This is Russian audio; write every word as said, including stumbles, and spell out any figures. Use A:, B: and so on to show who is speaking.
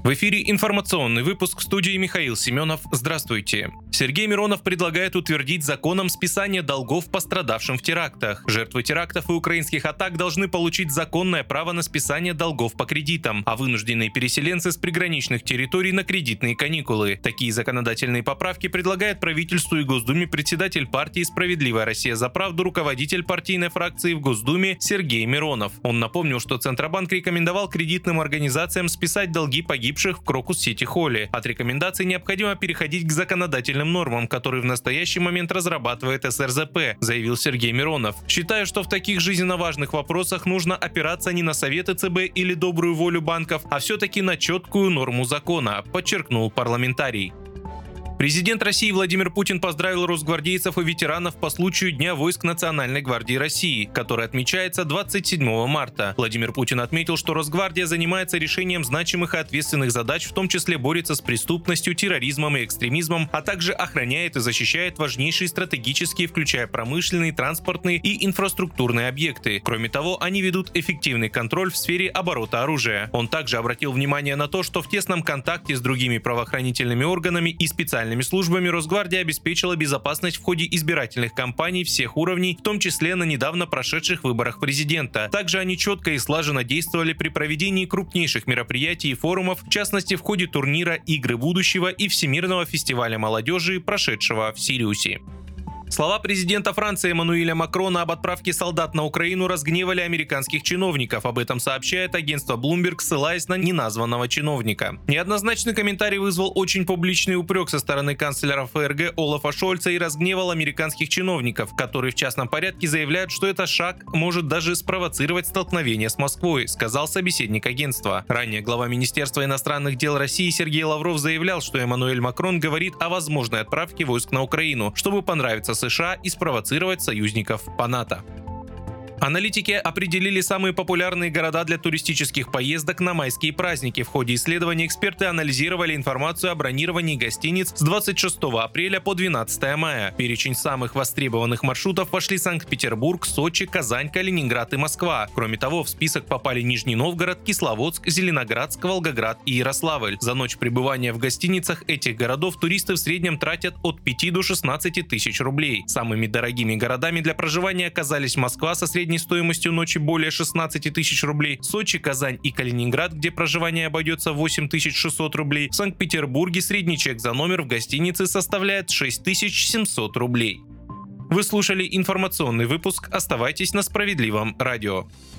A: В эфире информационный выпуск, в студии Михаил Семенов. Здравствуйте. Сергей Миронов предлагает утвердить законом списание долгов пострадавшим в терактах. Жертвы терактов и украинских атак должны получить законное право на списание долгов по кредитам, а вынужденные переселенцы с приграничных территорий на кредитные каникулы. Такие законодательные поправки предлагает правительству и Госдуме председатель партии «Справедливая Россия за правду», руководитель партийной фракции в Госдуме Сергей Миронов. Он напомнил, что Центробанк рекомендовал кредитным организациям списать долги погибших в Крокус-Сити-Холле. От рекомендаций необходимо переходить к законодательным нормам, которые в настоящий момент разрабатывает эс эр зэ пэ, заявил Сергей Миронов. Считаю, что в таких жизненно важных вопросах нужно опираться не на советы цэ бэ или добрую волю банков, а все-таки на четкую норму закона, подчеркнул парламентарий. Президент России Владимир Путин поздравил росгвардейцев и ветеранов по случаю Дня войск Национальной гвардии России, который отмечается двадцать седьмого марта. Владимир Путин отметил, что Росгвардия занимается решением значимых и ответственных задач, в том числе борется с преступностью, терроризмом и экстремизмом, а также охраняет и защищает важнейшие стратегические, включая промышленные, транспортные и инфраструктурные объекты. Кроме того, они ведут эффективный контроль в сфере оборота оружия. Он также обратил внимание на то, что в тесном контакте с другими правоохранительными органами и специальными службами Росгвардия обеспечила безопасность в ходе избирательных кампаний всех уровней, в том числе на недавно прошедших выборах президента. Также они четко и слаженно действовали при проведении крупнейших мероприятий и форумов, в частности в ходе турнира «Игры будущего» и Всемирного фестиваля молодежи, прошедшего в Сириусе. Слова президента Франции Эммануэля Макрона об отправке солдат на Украину разгневали американских чиновников. Об этом сообщает агентство Bloomberg, ссылаясь на неназванного чиновника. Неоднозначный комментарий вызвал очень публичный упрек со стороны канцлера эф эр гэ Олафа Шольца и разгневал американских чиновников, которые в частном порядке заявляют, что этот шаг может даже спровоцировать столкновение с Москвой, сказал собеседник агентства. Ранее глава Министерства иностранных дел России Сергей Лавров заявлял, что Эммануэль Макрон говорит о возможной отправке войск на Украину, чтобы понравиться США и спровоцировать союзников по НАТО. Аналитики определили самые популярные города для туристических поездок на майские праздники. В ходе исследования эксперты анализировали информацию о бронировании гостиниц с двадцать шестого апреля по двенадцатое мая. В перечень самых востребованных маршрутов вошли Санкт-Петербург, Сочи, Казань, Калининград и Москва. Кроме того, в список попали Нижний Новгород, Кисловодск, Зеленоградск, Волгоград и Ярославль. За ночь пребывания в гостиницах этих городов туристы в среднем тратят от пяти до шестнадцати тысяч рублей. Самыми дорогими городами для проживания оказались Москва со средней стоимостью ночи более шестнадцати тысяч рублей, Сочи, Казань и Калининград, где проживание обойдется восемь тысяч шестьсот рублей. В Санкт-Петербурге средний чек за номер в гостинице составляет шесть тысяч семьсот рублей. Вы слушали информационный выпуск. Оставайтесь на Справедливом радио.